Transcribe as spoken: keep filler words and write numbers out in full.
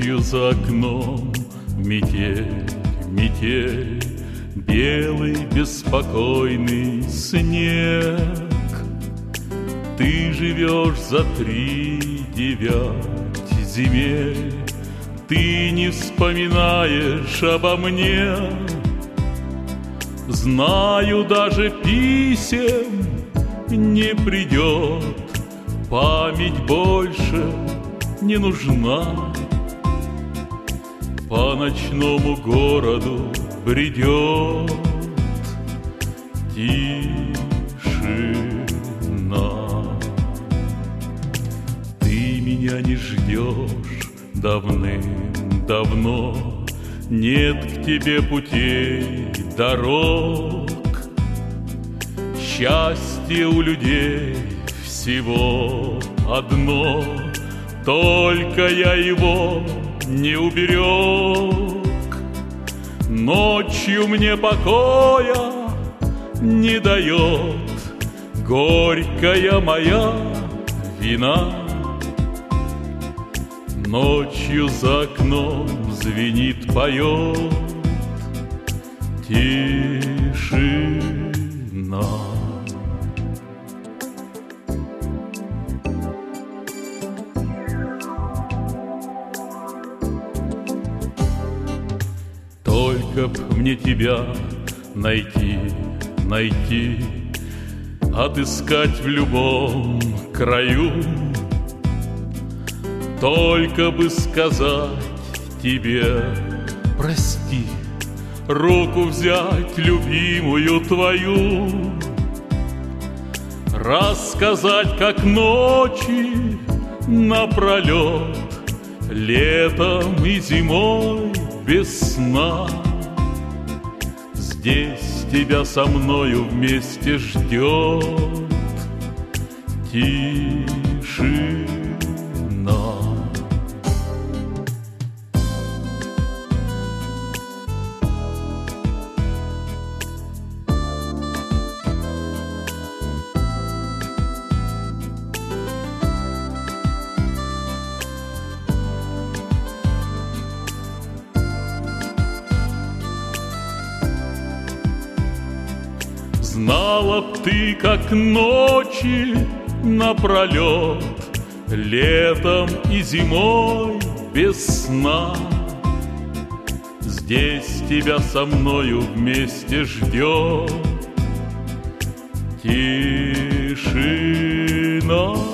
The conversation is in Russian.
Ночью за окном метель, метель, белый беспокойный снег. Ты живешь за три девять земель, ты не вспоминаешь обо мне. Знаю, даже писем не придет, память больше не нужна. По ночному городу бредет тишина. Ты меня не ждешь давным-давно, нет к тебе путей, дорог. Счастье у людей всего одно, только я его не уберег. Ночью мне покоя не дает горькая моя вина. Ночью за окном звенит, поет тишина. Только б мне тебя найти, найти, отыскать в любом краю. Только бы сказать тебе прости, руку взять любимую твою, рассказать, как ночи напролет, летом и зимой без сна. Здесь тебя со мною вместе ждет тишина. Знала б ты, как ночи напролет, летом и зимой без сна. Здесь тебя со мною вместе ждет тишина.